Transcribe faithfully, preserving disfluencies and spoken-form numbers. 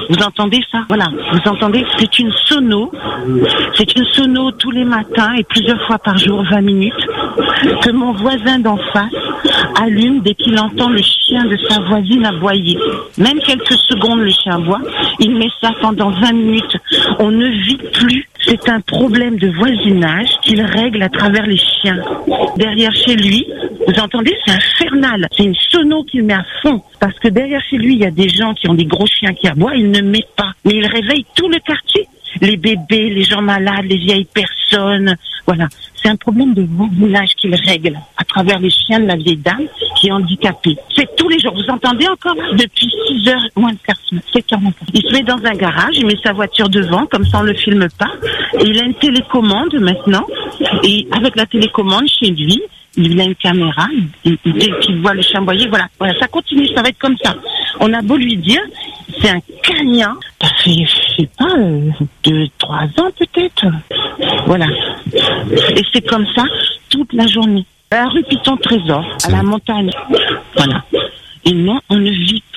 Vous entendez ça? Voilà, vous entendez? C'est une sono, c'est une sono tous les matins et plusieurs fois par jour, vingt minutes, que mon voisin d'en face allume dès qu'il entend le chien de sa voisine aboyer. Même quelques secondes, le chien aboie, il met ça pendant vingt minutes. On ne vit plus. C'est un problème de voisinage qu'il règle à travers les chiens. Derrière chez lui, vous entendez, c'est infernal. C'est une sono qu'il met à fond. Parce que derrière chez lui, il y a des gens qui ont des gros chiens qui aboient, il ne met pas. Mais il réveille tout le quartier. Les bébés, les gens malades, les vieilles personnes. Voilà. C'est un problème de voisinage qu'il règle à travers les chiens de la vieille dame qui est handicapée. C'est tous les jours. Vous entendez encore? Depuis six heures, moins de quart, sept heures. Il se met dans un garage, il met sa voiture devant, comme ça on le filme pas. Et il a une télécommande maintenant. Et avec la télécommande chez lui, il a une caméra, il, il, dès qu'il voit le chien aboyer, voilà, voilà, ça continue, ça va être comme ça. On a beau lui dire, c'est un cagnard, ça fait, je sais pas, euh, deux, trois ans peut-être. Voilà. Et c'est comme ça toute la journée. À la rue Piton Trésor, à la montagne. Voilà. Et non, on ne vit